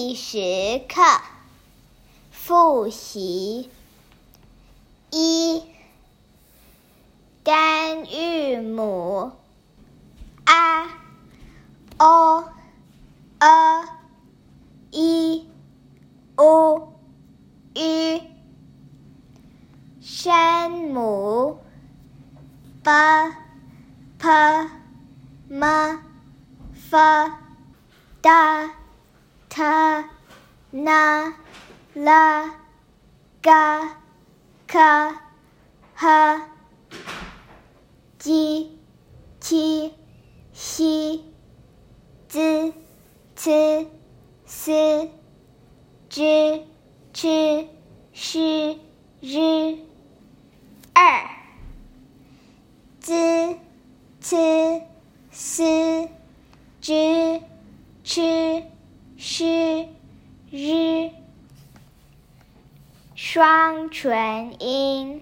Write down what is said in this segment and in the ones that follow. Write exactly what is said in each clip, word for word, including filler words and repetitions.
历史课复习。一、干韵母 a、o、e、i、u、ü。声母 b、p、m、f、d、t、n、l、g、k、h、j、q、x、z、c、s、ž、ch、sh、r。二、z、c、s、j、ch、sh、r。双唇音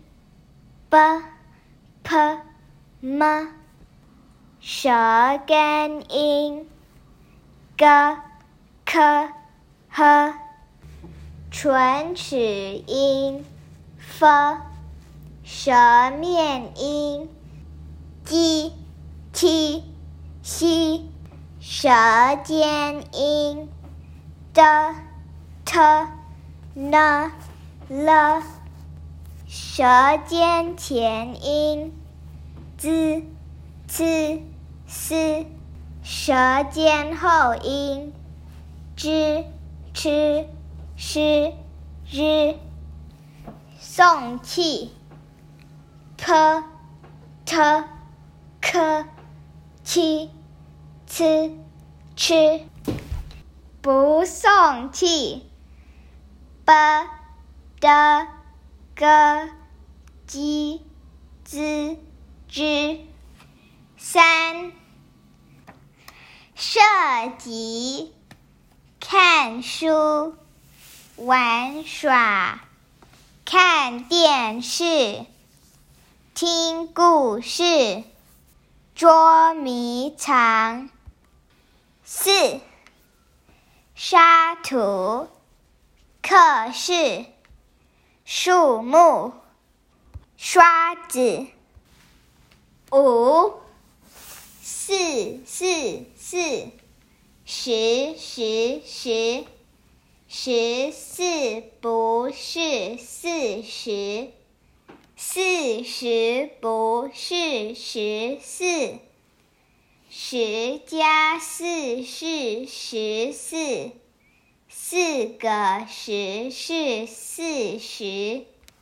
b、p、m。舌根音 g、k、h。唇齿音 f。舌面音 j、t、x。舌尖音 d、t、n、l。舌尖前音 z、c、s。舌尖后音 zh、ch、sh、r。送气 p、t、k、q、c、ch。不送气 b、d、g、j、z、z。三、射击看书、玩耍、看电视、听故事、捉迷藏。四、沙土、课室、树木、刷子。五、四、四、四。十、十、十。十四不是四十，四十不是十四。十加四是十四，四个十是四十。